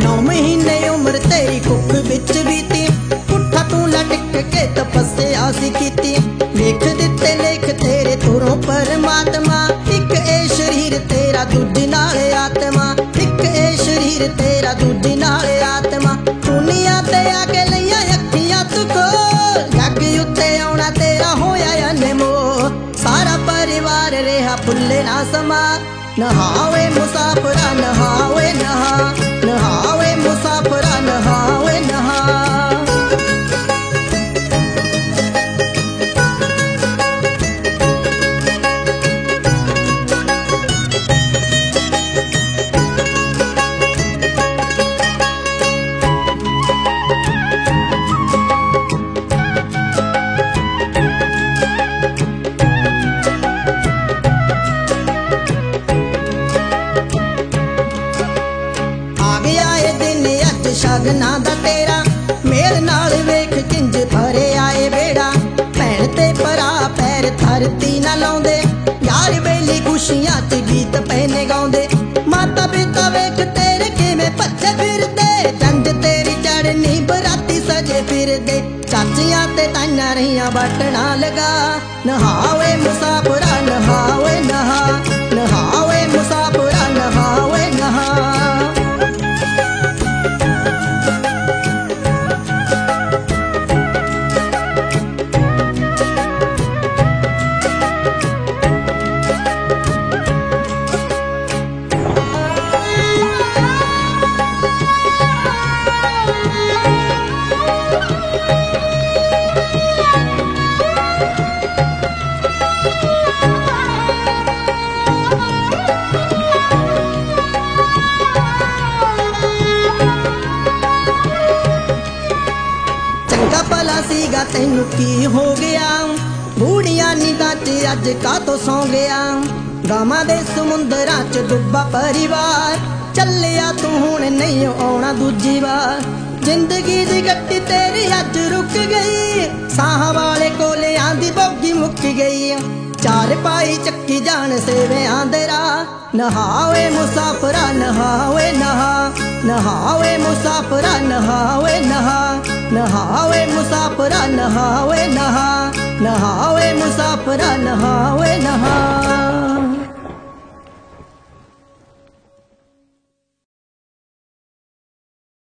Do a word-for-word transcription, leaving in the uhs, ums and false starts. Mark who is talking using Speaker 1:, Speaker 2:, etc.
Speaker 1: नौ महीने उम्र तेरी कुख बिच बीती, पुट्ठा तू लटक के तपस्या सी कीती। लिख दिते लेख तेरे तुरों परमात्मा, एक ए शरीर तेरा दूजे नाल आत्मा, एक ए शरीर तेरा दूजे नाल आत्मा। दुनिया ते आके लईया अखियां तू खोल, जग उत्ते आउणा तेरा होया अनमोल। सारा परिवार रेहा भुल्ले ना समा, नहावे मुसाफरा नहावे नहा, नहावे मुसाफरा नहावे नहा। शगना दा तेरा मेल नाल वेख किंज भरे आए बेड़ा। भैन ते भरा पैर धरती ना लाउंदे, यार बेली खुशियां च गीत पहने गाउंदे। माता पिता वेख तेरे किवें भज्जे फिरदे, जंज तेरी चढ़नी बराती सजे फिरदे। चाचियां ते ताइयां रहियां बटना लगा, नहावे मुसाफरा नहावे नहा, नहावे मुसाफरा नहावे नहा। सीगा तैनू की हो गया, बूढ़िया निगाह च अज का तो सौ गया। गावां दे समुंदरां च डुब्बा परिवार, चलिया तू हुण नहीं आउणा दूजी बार। जिंदगी दी गड्डी तेरी अज रुक गई, साह वाले कोले आंदी बोगी मुक गई। चार पाई चक्की जान सेवे आंदरा, नहावे मुसाफरा नहावे नहा, नहावे मुसाफरा नहावे नहा, नहावे मुसाफरा नहावे नहा, नहावे मुसा